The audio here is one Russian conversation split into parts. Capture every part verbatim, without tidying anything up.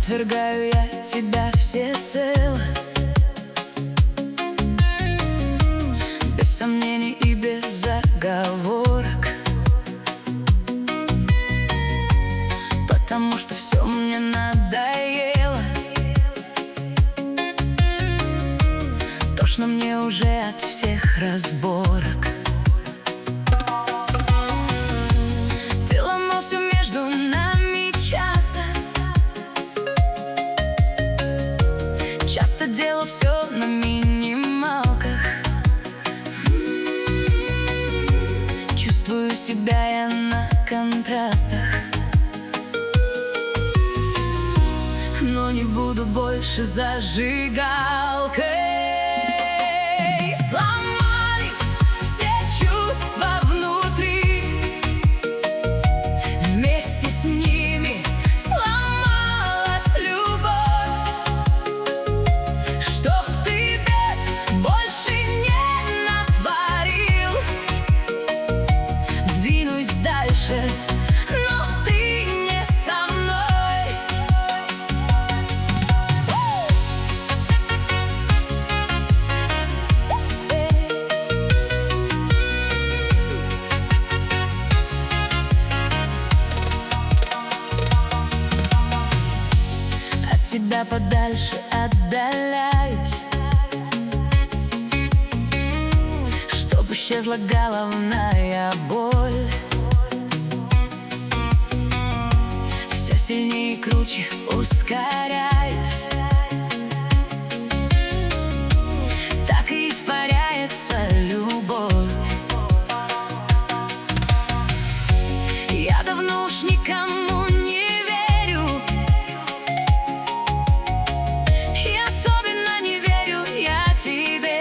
Отвергаю я тебя всецело, без сомнений и без заговорок, потому что все мне надоело. Тошно мне уже от всех разборок. Ты ломал все между нами часто, часто делал все на минималках. Чувствую себя я на контрастах, но не буду больше зажигалкой. Сломались все чувства внутри, вместе с ними сломалась любовь. Чтоб ты бед больше не натворил, двинусь дальше, но ты не со мной. От тебя подальше отдаляюсь, чтоб исчезла головная боль. Все сильнее и круче ускоряюсь, так и испаряется любовь. Я давно уж никому не верю, и особенно не верю я тебе.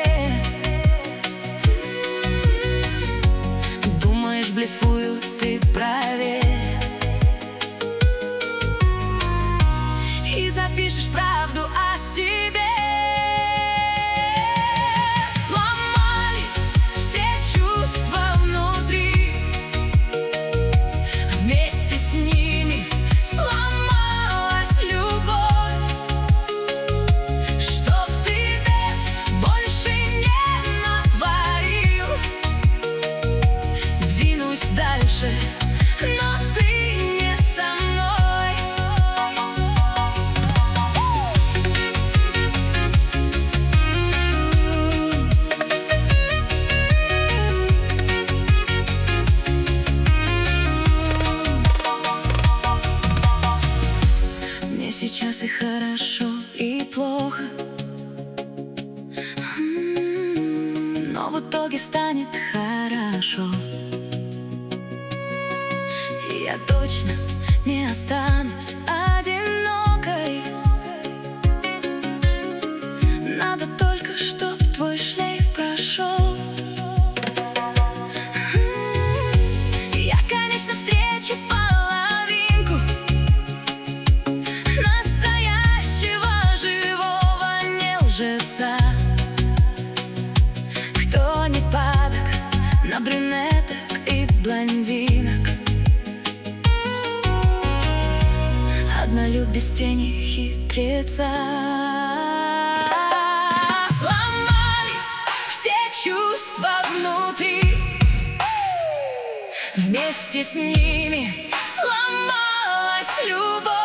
Думаешь, блефую, ты проверь, и запишешь правду о себе. Сломались все чувства внутри, вместе с ними сломалась любовь. Чтоб ты бед больше не натворил, двинусь дальше, но ты не со мной. Мне сейчас и хорошо, и плохо, М, но в итоге станет хорошо. И я точно не останусь одинокой. Надо только, чтоб твой шлейф прошел. Я, конечно, встречу половинку настоящего живого не лжеца, кто не падок на брюнеток и блондинок, однолюб без тени хитреца. Сломались все чувства внутри, вместе с ними сломалась любовь.